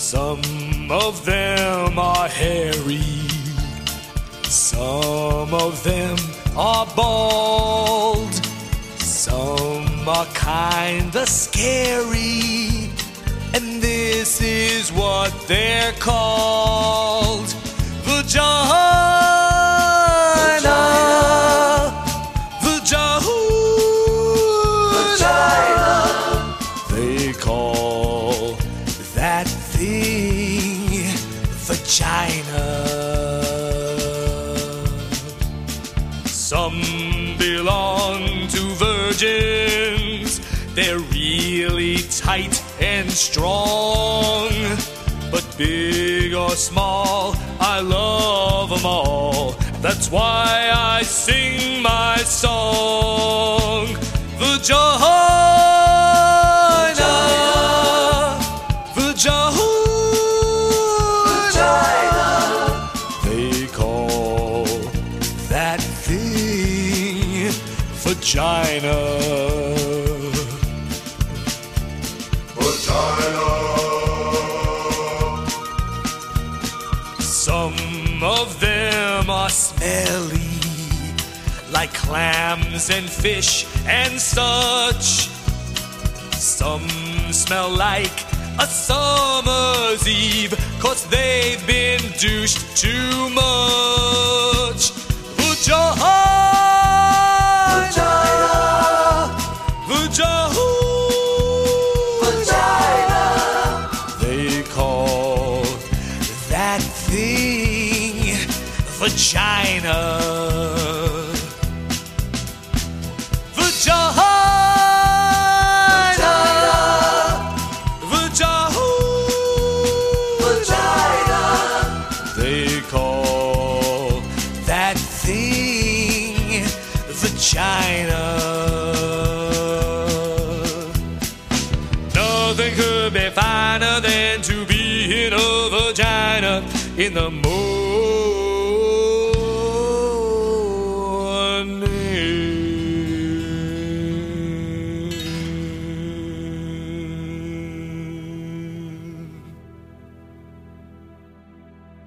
Some of them are hairy, some of them are bald, some are kinda scary, and this is what they're called: vagina. They call that thing vagina. Some belong to virgins. They're really tight and strong. But big or small, I love them all. That's why I sing my song. Vagina. They call that thing vagina. Vagina. Some of them are smelly, like clams and fish and such. Some smell like a summer's eve, 'cause they've been douched too much. Vagina. Vagina. They call that thing vagina. Vagina. They call that thing vagina. Nothing could be finer than to be in a vagina in the morning.